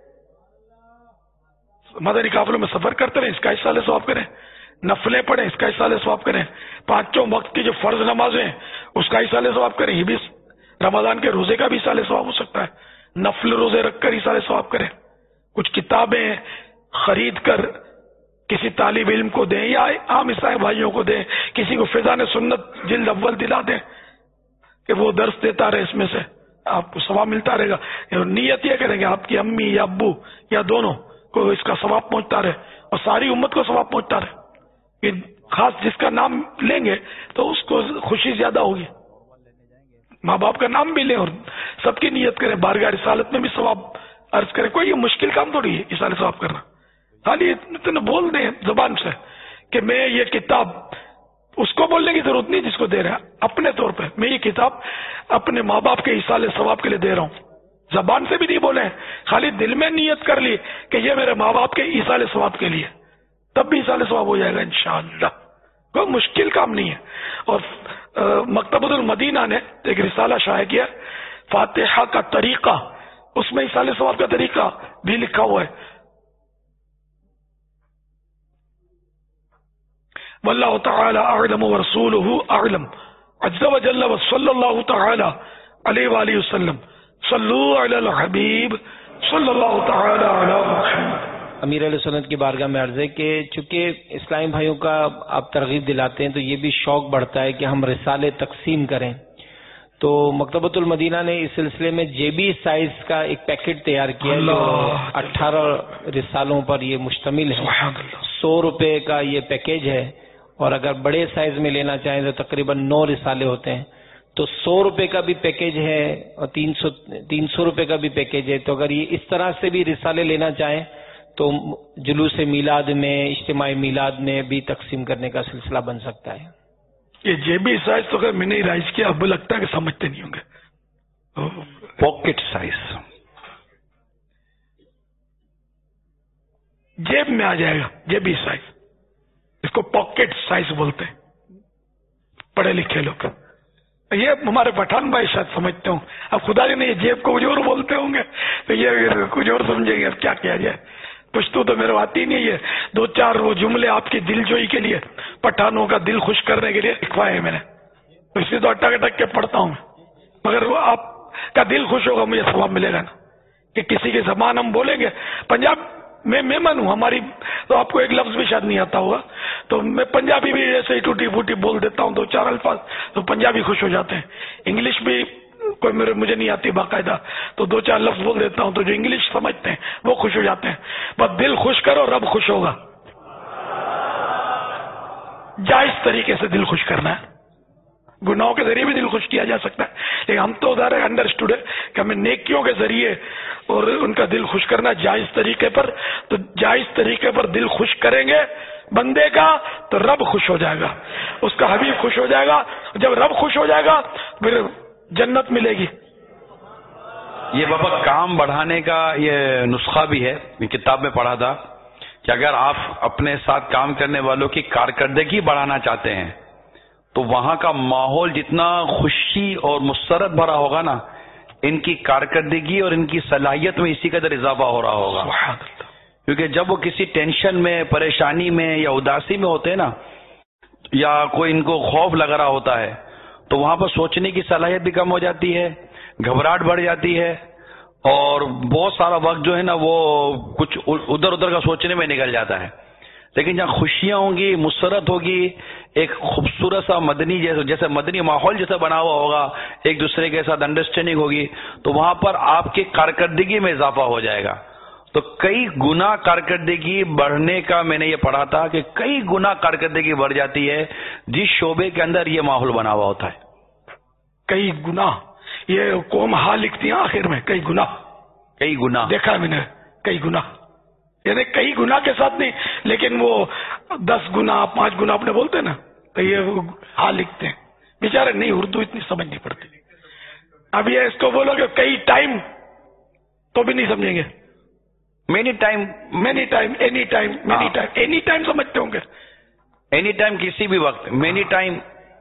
مدنی قافلوں میں سفر کرتے رہے، اس کا ایصال ثواب کریں، نفلیں پڑھیں، اس کا ایصال ثواب کریں، پانچوں وقت کی جو فرض نمازیں اس کا ایصال ثواب کریں، یہ بھی رمضان کے روزے کا بھی ایصال ثواب ہو سکتا ہے، نفل روزے رکھ کر ایصال ثواب کریں، کچھ کتابیں خرید کر کسی طالب علم کو دیں یا عام عیسائی بھائیوں کو دیں، کسی کو فیضان سنت جلد اول دلا دیں کہ وہ درس دیتا رہے، اس میں سے آپ کو ثواب ملتا رہے گا۔ نیت یہ کریں گے آپ کی امی یا ابو یا دونوں کو اس کا ثواب پہنچتا رہے اور ساری امت کو ثواب پہنچتا رہے، خاص جس کا نام لیں گے تو اس کو خوشی زیادہ ہوگی، ماں باپ کا نام بھی لیں اور سب کی نیت کریں، بارگاہ رسالت میں بھی ثواب عرض کریں، کوئی یہ مشکل کام تھوڑی ہے ایصال ثواب کرنا، خالی اتنا بول دیں زبان سے کہ میں یہ کتاب، اس کو بولنے کی ضرورت نہیں جس کو دے رہا ہے، اپنے طور پہ میں یہ کتاب اپنے ماں باپ کے ایصال ثواب کے لیے دے رہا ہوں، زبان سے بھی نہیں بولے، خالی دل میں نیت کر لی کہ یہ میرے ماں باپ کے ایصال ثواب کے لیے، تب بھی ایصال ثواب ہو جائے گا انشاءاللہ، کوئی مشکل کام نہیں ہے۔ اور مکتبۃ المدینہ نے ایک رسالہ شائع کیا فاتحہ کا طریقہ، اس میں ایصال ثواب کا طریقہ بھی لکھا ہوا ہے، واللہ تعالی اعلم ورسولہ اعلم عز وجل وصلی اللہ تعالی علیہ وآلہ وسلم सल्लू अलल हबीब सल्लल्लाहु तआला अला मुहम्मद। अमीर अहले सुन्नत की बारगाह में अर्ज है कि चूंकि इस्लामी भाइयों का आप तरगीब दिलाते हैं तो ये भी शौक बढ़ता है कि हम रिसाले तकसीम करें। तो मकतबतुल मदीना ने इस सिलसिले में जेबी साइज का एक पैकेट तैयार किया है जो 18 रिसालों पर ये मुश्तमिल है। 100 रुपए का ये पैकेज है और अगर बड़े साइज में लेना चाहें तो तकरीबन 9 रिसाले होते हैं। तो 100 रुपए का भी पैकेज है और 300 रुपए का भी पैकेज है। तो अगर ये इस तरह से भी रिसाले लेना चाहें तो जुलूस मिलाद में, इज्तिमाई मिलाद में भी तकसीम करने का सिलसिला बन सकता है। ये जेबी साइज तो अगर मैंने राइज किया, अब लगता है कि समझते नहीं होंगे। पॉकेट साइज जेब में आ जाएगा, जेबी साइज, इसको पॉकेट साइज बोलते हैं पढ़े लिखे लोग। ये हमारे पठान भाई शायद समझते हो। अब खुदा जी ने ये जेब को कुछ और बोलते होंगे तो ये कुछ और समझेंगे। अब क्या किया जाए, पुश्तू तो मेरे आती नहीं है। 2-4 वो जुमले आपकी दिलजोई के लिए, पठानों का दिल खुश करने के लिए लिखवाए मैंने, तो इसे तो अटक अटक के पढ़ता हूँ। मगर वो आपका दिल खुश होगा, मुझे सवाब मिलेगा ना कि किसी के जबान हम बोलेंगे। पंजाब में मेहमान हूँ हमारी, तो आपको एक लफ्ज भी शायद नहीं आता होगा, तो मैं पंजाबी भी ऐसे ही टूटी फूटी बोल देता हूँ 2-4 अल्फाज, तो पंजाबी खुश हो जाते हैं। इंग्लिश भी कोई मुझे नहीं आती बाकायदा, तो 2-4 लफ्ज बोल देता हूँ, तो जो इंग्लिश समझते हैं वो खुश हो जाते हैं। बस दिल खुश करो, रब खुश होगा। जायज तरीके से दिल खुश करना है। गुनाहों के जरिए भी दिल खुश किया जा सकता है, लेकिन हम तो उधर अंडरस्टूड है कि हमें नेकियों के जरिए और उनका दिल खुश करना जायज तरीके पर। तो जायज तरीके पर दिल खुश करेंगे बंदे का तो रब खुश हो जाएगा, उसका हबीब खुश हो जाएगा। जब रब खुश हो जाएगा फिर जन्नत मिलेगी। ये बाबा काम बढ़ाने का ये नुस्खा भी है, किताब में पढ़ा था कि अगर आप अपने साथ काम करने वालों की कारकर्दगी बढ़ाना चाहते हैं तो वहां का माहौल जितना खुशी और मुसरत भरा होगा ना, इनकी कारकर्दगी और इनकी सलाहियत में इसी कदर इजाफा हो रहा होगा। क्योंकि जब वो किसी टेंशन में, परेशानी में या उदासी में होते हैं ना, या कोई इनको खौफ लग रहा होता है, तो वहां पर सोचने की सलाहियत भी कम हो जाती है, घबराहट बढ़ जाती है और बहुत सारा वक्त जो है ना वो कुछ उधर उधर का सोचने में निकल जाता है। लेकिन जहाँ खुशियां होंगी, मुसरत होगी, एक खूबसूरत सा मदनी जैसे मदनी माहौल जैसा बना हुआ होगा, एक दूसरे के साथ अंडरस्टैंडिंग होगी, तो वहां पर आपकी कारकर्दगी में इजाफा हो जाएगा। तो कई गुना कारकर्दगी बढ़ने का मैंने ये पढ़ा था कि कई गुना कारकर्दगी बढ़ जाती है जिस शोबे के अंदर ये माहौल बना हुआ होता है। कई गुना, ये कौम हा लिखती है आखिर में, कई गुना, कई गुना देखा है मैंने, कई गुना, यानी कई गुना के साथ नहीं, लेकिन वो 10 गुना 5 गुना अपने बोलते हैं ना, तो ये हा लिखते हैं बेचारे। नहीं, उर्दू इतनी समझ नहीं पड़ती। अब ये इसको बोलोगे कई टाइम तो भी नहीं समझेंगे। Many time, many time, any time, many time, any time समझते होंगे। एनी टाइम किसी भी वक्त, मेनी टाइम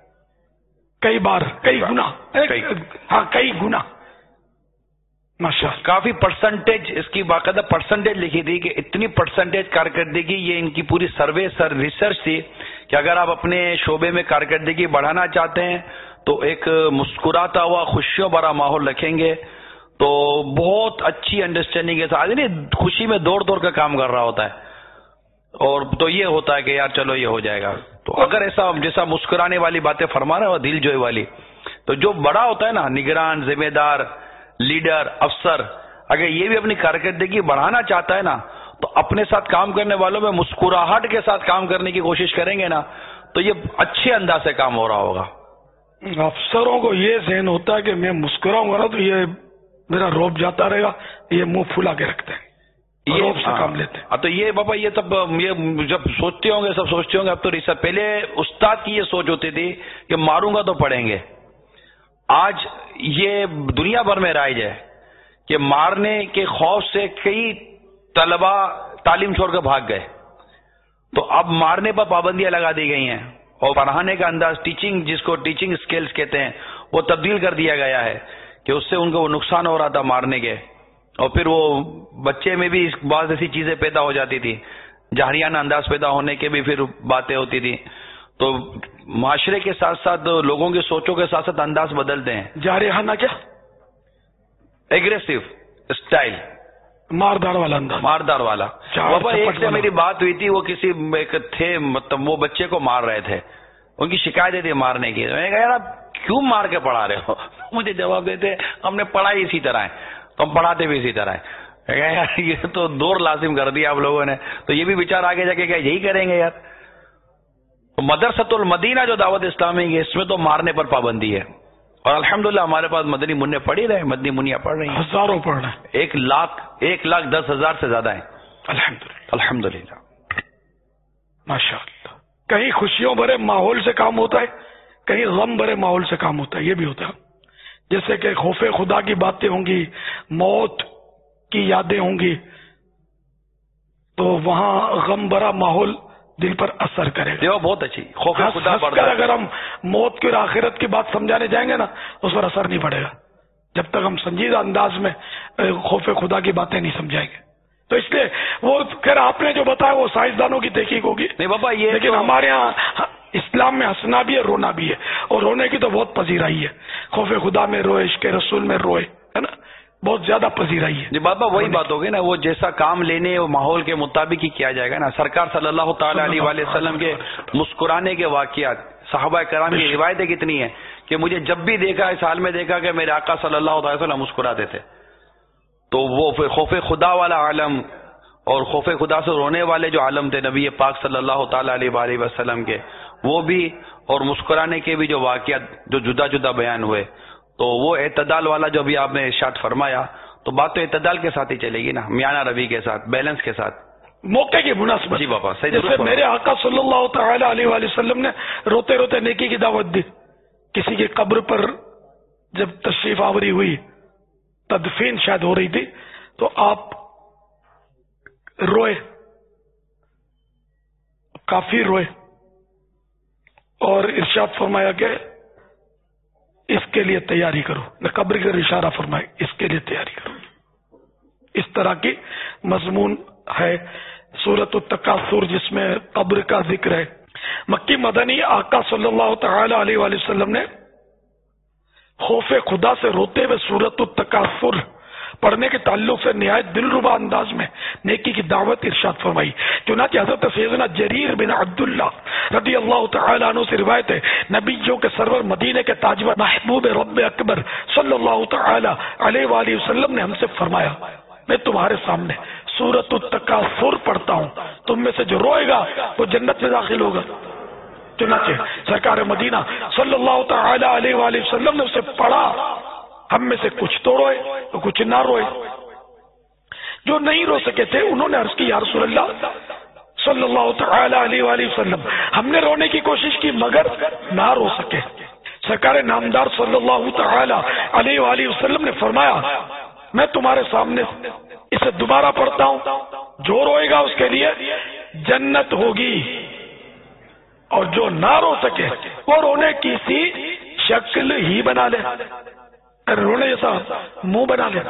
कई बार, कई गुना, हाँ कई गुना। माशाअल्लाह, काफी परसेंटेज, इसकी बाकायदा परसेंटेज लिखी थी कि इतनी परसेंटेज कारकर्दगी, ये इनकी पूरी सर्वे रिसर्च थी कि अगर आप अपने शोबे में कारकर्दगी बढ़ाना चाहते हैं तो एक मुस्कुराता हुआ खुशियों भरा माहौल रखेंगे तो बहुत अच्छी अंडरस्टैंडिंग के साथ, नहीं खुशी में दौड़ दौड़ कर काम कर रहा होता है, और तो ये होता है कि यार चलो ये हो जाएगा। तो अगर ऐसा जैसा मुस्कुराने वाली बातें फरमा रहे हो, दिल जोई वाली, तो जो बड़ा होता है ना, निगरान, जिम्मेदार, लीडर, अफसर, अगर ये भी अपनी कारकर्दगी बढ़ाना चाहता है ना, तो अपने साथ काम करने वालों में मुस्कुराहट के साथ काम करने की कोशिश करेंगे ना, तो ये अच्छे अंदाज से काम हो रहा होगा। अफसरों को ये जहन होता है कि मैं मुस्कुराऊंगा ना तो ये मेरा रोब जाता रहेगा, ये मुंह फुला के रखते हैं, ये रोब से काम लेते हैं। तो ये बाबा ये तब ये जब सोचते होंगे, सब सोचते होंगे, अब तो रिसर्च, पहले उस्ताद की ये सोच होती थी कि मारूंगा तो पढ़ेंगे। आज ये दुनिया भर में राइज है कि मारने के खौफ से कई तलबा तालीम छोड़कर भाग गए, तो अब मारने पर पाबंदियां लगा दी गई हैं और पढ़ाने का अंदाज, टीचिंग, जिसको टीचिंग स्किल्स कहते हैं, वो तब्दील कर दिया गया है कि उससे उनको वो नुकसान हो रहा था मारने के, और फिर वो बच्चे में भी बहुत ऐसी चीजें पैदा हो जाती थी, जहरियाना अंदाज पैदा होने के भी फिर बातें होती थी। तो माशरे के साथ साथ लोगों की सोचों के साथ साथ अंदाज बदलते हैं। जारिहाना क्या? एग्रेसिव स्टाइल, मारदार वाला अंदाज, मारदार वाला। बाबा एक से मेरी बात हुई थी, वो किसी एक थे, मतलब वो बच्चे को मार रहे थे, उनकी शिकायत थी मारने की। मैंने कहा यार आप क्यों मार के पढ़ा रहे हो? मुझे जवाब देते हमने पढ़ाई इसी तरह है, तो हम पढ़ाते भी इसी तरह है। यार ये तो दौर लाजिम कर दिया आप लोगों ने, तो ये भी विचार आगे जाके क्या यही करेंगे यार? तो मदरसतुल मदीना जो दावत इस्लामी है, इसमें तो मारने पर पाबंदी है, और अल्हम्दुलिल्लाह हमारे पास मदनी मुन्ने पढ़ ही रहे, मदनी मुनिया पढ़ रही हैं, हजारों पढ़ रहे हैं, 1,10,000 से ज्यादा है अल्हम्दुलिल्लाह अल्हम्दुलिल्लाह माशाअल्लाह। कहीं खुशियों भरे माहौल से काम होता है, कहीं गम भरे माहौल से काम होता है, ये भी होता है। जैसे कि खौफे खुदा की बातें होंगी, मौत की यादें होंगी, तो वहां गम भरा माहौल दिल पर असर करेगा। ये बहुत अच्छी खौफे खुदा बढ़ता है। अगर हम मौत की और आखिरत की बात समझाने जाएंगे ना, उस पर असर नहीं पड़ेगा जब तक हम संजीदा अंदाज में खौफे खुदा की बातें नहीं समझाएंगे। तो इसलिए वो खैर आपने जो बताया वो साइंसदानों की तहकीक होगी, नहीं बाबा ये, लेकिन हमारे यहाँ इस्लाम में हंसना भी है, रोना भी है, और रोने की तो बहुत पजीराई है। खौफे खुदा में रोए, इश्क रसूल में रोए, है ना, बहुत ज्यादा पजीराई है। जी बाबा वही बात होगी ना, वो जैसा काम लेने वो माहौल के मुताबिक ही किया जाएगा ना। सरकार सल्लल्लाहु ताला अलैहि वसल्लम के मुस्कुराने के वाकयात, सहाबा कराम की रिवायतें कितनी है कि मुझे जब भी देखा, इस हाल में देखा कि मेरे आका सल्लल्लाहु अलैहि वसल्लम मुस्कुराते थे। तो वो फिर खौफे खुदा वाला आलम और खौफे खुदा से रोने वाले जो आलम थे नबी पाक सल्लल्लाहु ताला अलैहि वसल्लम के, वो भी, और मुस्कुराने के भी जो वाकयात जो जुदा जुदा बयान हुए, तो वो एतदाल वाला जो भी आपने इरशाद फरमाया, तो बात तो एतदाल के साथ ही चलेगी ना, मियाना रवि के साथ, बैलेंस के साथ, मौके की मुनासिबत। जी बाबा सही। जैसे मेरे आका सल्लल्लाहु ताला अलैहि वसल्लम ने रोते रोते नेकी की दावत दी। किसी की कब्र पर जब तशरीफ आवरी हुई, तदफीन शायद हो रही थी, तो आप रोए, काफी रोए, और इरशाद फरमाया कि इसके लिए तैयारी करो, न कब्र की इशारा फरमाए, इसके लिए तैयारी करो। इस तरह की मजमून है सूरत तकासुर, जिसमें कब्र का जिक्र है। मक्की मदनी आका सल्लल्लाहु ताला अलैहि वसल्लम ने खौफे खुदा से रोते हुए सूरत तकासुर पढ़ने के ताल्लुक से निहायत दिलरुबा अंदाज में नेकी की दावत इरशाद फरमाई। चुनांचे हजरत सैयदना जरीर बिन अब्दुल्लाह रदी अल्लाह तआला अन्हु से रिवायत है, नबियों के सरवर मदीने के ताजवर महबूब रब अकबर सल्लल्लाहु तआला अलैहि वसल्लम ने हमसे फरमाया, मैं तुम्हारे सामने सूरत तकासुर पढ़ता हूँ, तुम में से जो रोएगा वो जन्नत में दाखिल होगा। चुनांचे सरकार मदीना सल्लल्लाहु तआला अलैहि वसल्लम ने उसे पढ़ा। हम में से कुछ तो रोए तो कुछ ना रोए। जो नहीं रो सके थे उन्होंने अर्ज की, या रसूलल्लाह सल्लल्लाहु तआला अलैहि वसल्लम, हमने रोने की कोशिश की मगर ना रो सके। सरकार नामदार सल्लल्लाहु तआला अलैहि वसल्लम ने फरमाया, मैं तुम्हारे सामने इसे दोबारा पढ़ता हूँ, जो रोएगा उसके लिए जन्नत होगी, और जो ना रो सके वो रोने की सी शक्ल ही बना ले, रोने जैसा मुंह बना ले।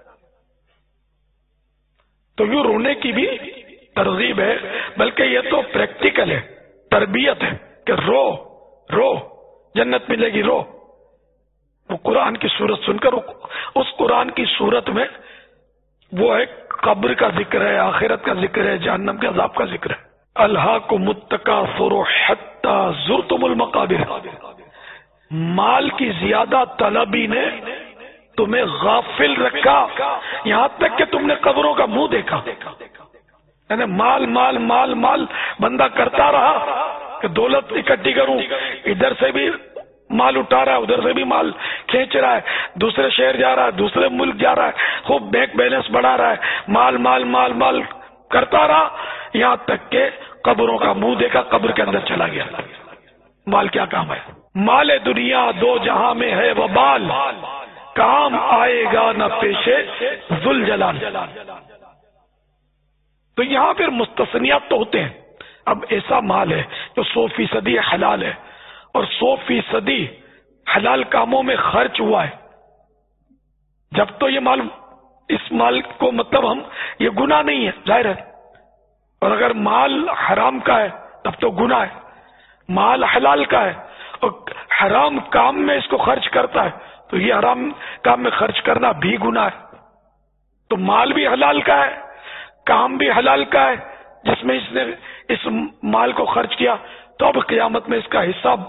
तो यूं रोने की भी तरगीब है, बल्कि ये तो प्रैक्टिकल है, तरबियत है कि रो रो जन्नत मिलेगी, रो। वो कुरान की सूरत सुनकर, उस कुरान की सूरत में वो है कब्र का जिक्र है, आखिरत का जिक्र है, जहन्नम के अजाब का जिक्र है। अल्हाकुमुत तकासुर हत्ता ज़ुरतुमुल मकाबिर, माल की ज्यादा तलबी ने तुम्हें गाफिल रखा, यहाँ तक कि तुमने कब्रों का मुंह देखा। यानी माल माल माल माल बंदा करता रहा कि दौलत इकट्ठी करूं, इधर से भी माल उठा रहा है, उधर से भी माल खींच रहा है, दूसरे शहर जा रहा है, दूसरे मुल्क जा रहा है, खूब बैंक बैलेंस बढ़ा रहा है, माल माल माल माल करता रहा, यहाँ तक के कब्रों का मुंह देखा, कब्र के अंदर चला गया। माल क्या काम है? माल दुनिया दो जहां में है वबाल, काम आएगा न पेशे जुल जलाल। तो यहां फिर मुस्तसनियात तो होते हैं। अब ऐसा माल है जो 100% हलाल है और 100% हलाल कामों में खर्च हुआ है, जब तो ये माल, इस माल को मतलब हम, ये गुनाह नहीं है, जाहिर है। और अगर माल हराम का है तब तो गुनाह है। माल हलाल का है और हराम काम में इसको खर्च करता है تو یہ حرام کام میں خرچ کرنا بھی گناہ ہے. تو مال بھی حلال کا ہے، کام بھی حلال کا ہے، جس میں اس نے اس مال کو خرچ کیا تو اب قیامت میں اس کا حساب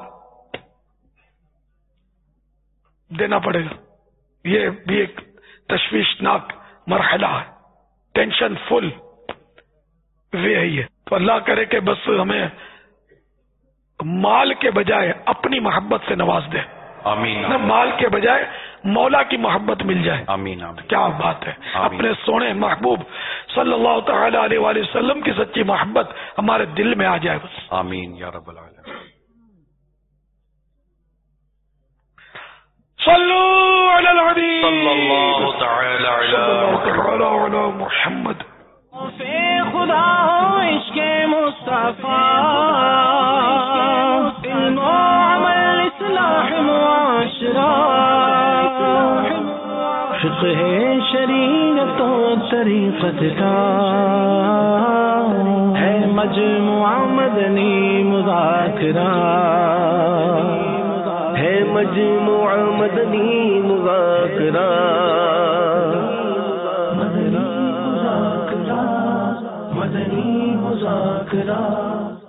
دینا پڑے گا. یہ بھی ایک تشویشناک مرحلہ ہے، ٹینشن فل وے ہے یہ. تو اللہ کرے کہ بس ہمیں مال کے بجائے اپنی محبت سے نواز دے. آمین. مال کے بجائے مولا کی محبت مل جائے. آمین آمین. کیا بات ہے. آمین. اپنے سونے محبوب صلی اللہ تعالی علیہ وآلہ وسلم کی سچی محبت ہمارے دل میں آ جائے بس. آمین یا رب العالمین. صلو علی الحبیب صلی اللہ تعالی علی محمد. خدا ہو عشق مصطفیٰ، علم و عمل اصلاح معاشرہ، فقہ شریعت و طریقت کا ہے مجموعہ مدنی مذاکرہ، ہے مجموعہ مدنی مذاکرہ، مدنی مذاکرہ.